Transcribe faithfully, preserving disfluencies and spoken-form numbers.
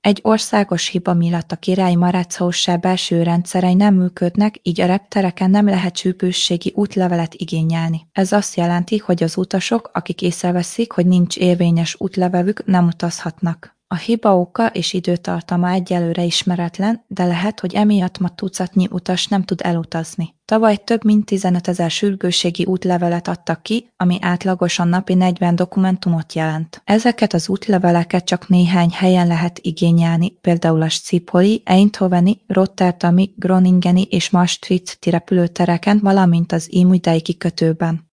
Egy országos hiba miatt a Királyi Marad-Hausság belső rendszerei nem működnek, így a reptereken nem lehet sürgősségi útlevelet igényelni. Ez azt jelenti, hogy az utasok, akik észreveszik, hogy nincs érvényes útlevelük, nem utazhatnak. A hiba oka és időtartama egyelőre ismeretlen, de lehet, hogy emiatt ma tucatnyi utas nem tud elutazni. Tavaly több mint tizenötezer sürgősségi útlevelet adtak ki, ami átlagosan napi negyven dokumentumot jelent. Ezeket az útleveleket csak néhány helyen lehet igényelni, például a Schipholi, Eindhoveni, Rotterdami, Groningeni és Maastrichti repülőtereken, valamint az Ijmudei kikötőben.